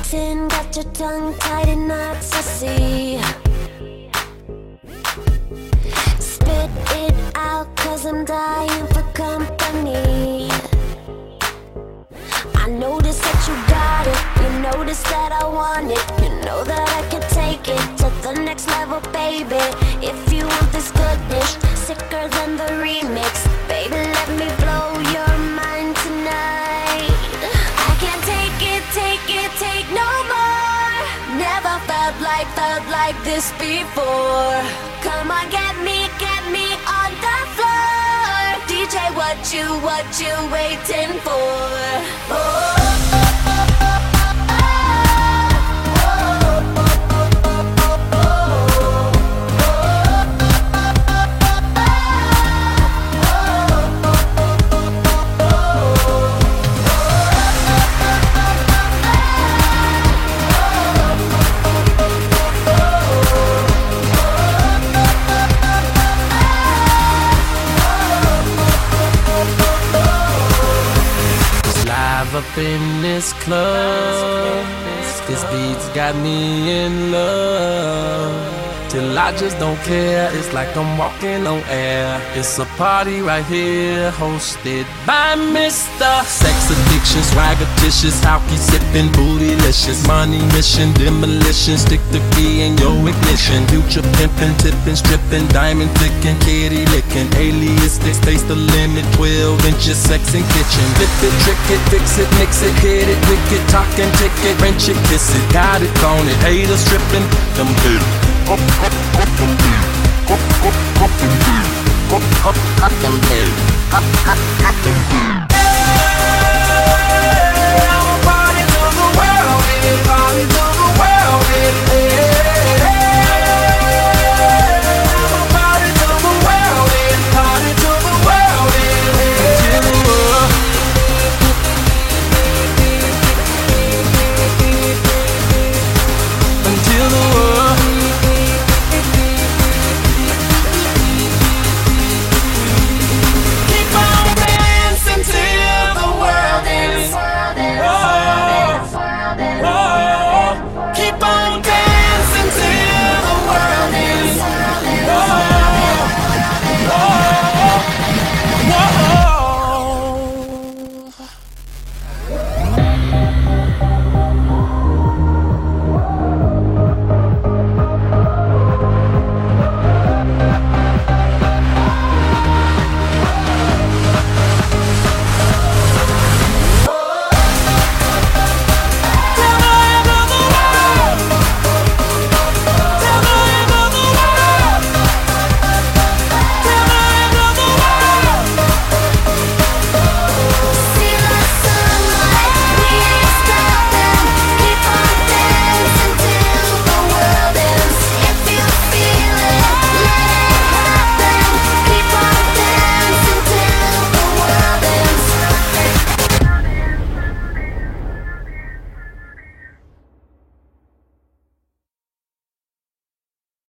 Flexing, got your tongue tied in knots, I see. Spit it out, cause I'm dying for company. I notice that you got it, you notice that I want it. You know that I can take it to the next level, baby. If you want this goodness, sicker than the remix, baby, let me blow your mind tonight. I can't take it, take no more. Never felt like this before. Come on, get me on the floor. DJ, what you waiting for? Oh. Up in this club, this beat's got me in love. Till I just don't care, it's like I'm walking on air. It's a party right here, hosted by Mr. Sex Addiction, swaggerticious, alky sipping, bootylicious, money mission, demolition, stick the key in your ignition. Future pimping, tipping, stripping, diamond flicking, kitty licking, alias sticks, taste the limit, 12 inches, sex and kitchen. Flip it, trick it, fix it, mix it, hit it, wicked, talk and tick it, wrench it, kiss it, got it, on it, haters stripping, them bills. Up them bills.